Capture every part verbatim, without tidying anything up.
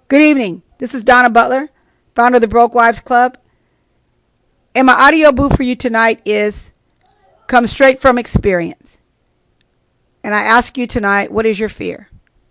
Good evening. This is Donna Butler, founder of the Broke Wives Club. And my audio boo for you tonight is Come Straight from Experience. And I ask you tonight, what is your fear?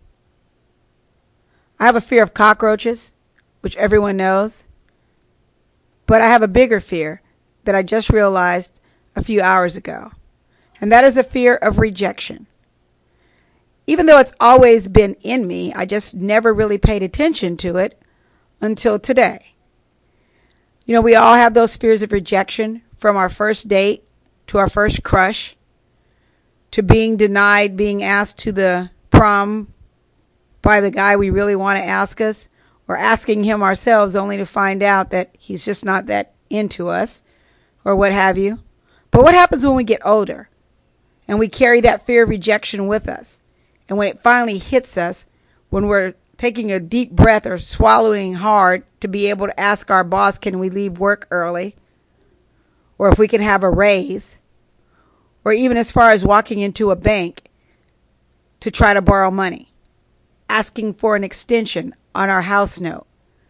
I have a fear of cockroaches, which everyone knows. But I have a bigger fear that I just realized a few hours ago. And that is a fear of rejection. Even though it's always been in me, I just never really paid attention to it until today. You know, we all have those fears of rejection, from our first date to our first crush, to being denied being asked to the prom by the guy we really want to ask us, or asking him ourselves only to find out that he's just not that into us, or what have you. But what happens when we get older and we carry that fear of rejection with us? And when it finally hits us, when we're taking a deep breath or swallowing hard to be able to ask our boss, can we leave work early? Or if we can have a raise? Or even as far as walking into a bank to try to borrow money, asking for an extension on our house note.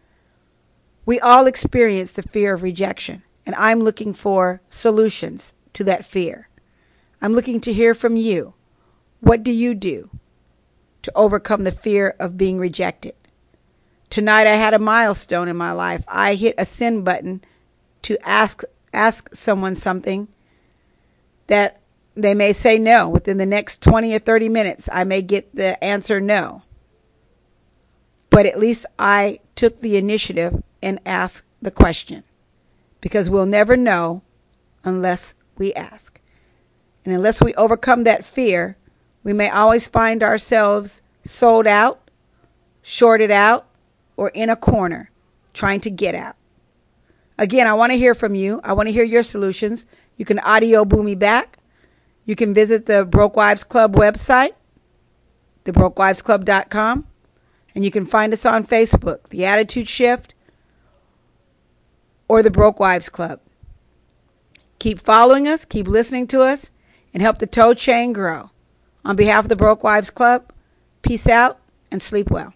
We all experience the fear of rejection, and I'm looking for solutions to that fear. I'm looking to hear from you. What do you do to overcome the fear of being rejected? Tonight I had a milestone in my life. I hit a send button to ask ask someone something that they may say no. Within the next twenty or thirty minutes, I may get the answer no. But at least I took the initiative and asked the question, because we'll never know unless we ask. And unless we overcome that fear, we may always find ourselves sold out, shorted out, or in a corner trying to get out. Again, I want to hear from you. I want to hear your solutions. You can audio boo me back. You can visit the Broke Wives Club website, the broke wives club dot com, and you can find us on Facebook, The Attitude Shift, or the Broke Wives Club. Keep following us, keep listening to us, and help the tow chain grow. On behalf of the Broke Wives Club, peace out and sleep well.